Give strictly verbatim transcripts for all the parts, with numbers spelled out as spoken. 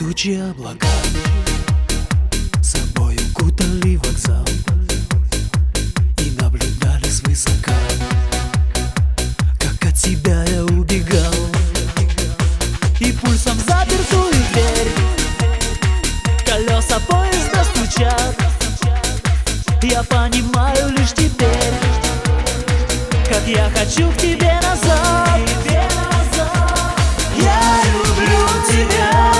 Тучи облака собой укутали вокзал и наблюдали свысока, как от тебя я убегал. И пульсом в запертую дверь колеса поезда стучат. Я понимаю лишь теперь, как я хочу к тебе назад. Я люблю тебя.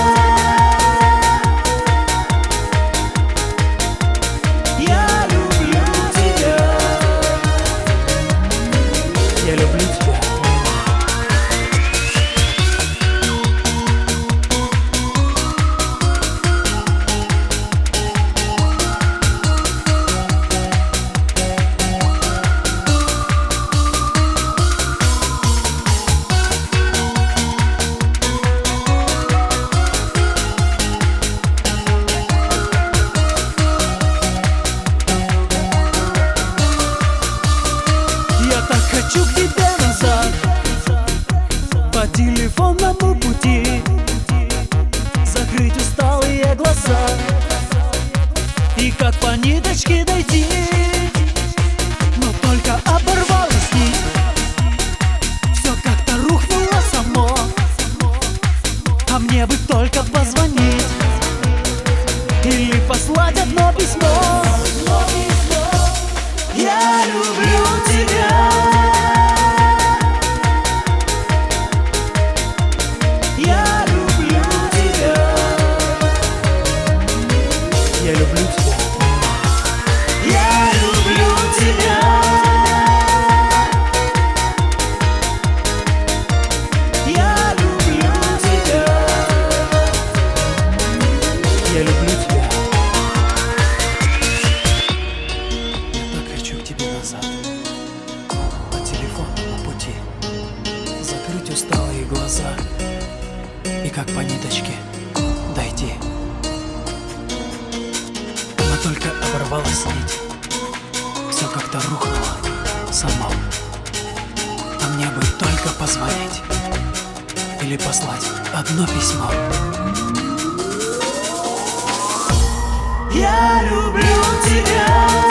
Я люблю тебя. Я люблю тебя. Хочу к тебе назад по телефонному пути, закрыть усталые глаза и как по ниточке дойти. Но только оборвалась нить, все как-то рухнуло само. А мне бы только позвонить или послать одно письмо. Я люблю тебя. Я люблю тебя. Я люблю тебя. Я люблю тебя. Я люблю тебя. Я люблю тебя. Я так хочу к тебе назад по телефонному пути, закрыть усталые глаза и как по ниточке дойти. Но только оборвалась нить, все как-то рухнуло само. А мне бы только позвонить или послать одно письмо. Я люблю тебя.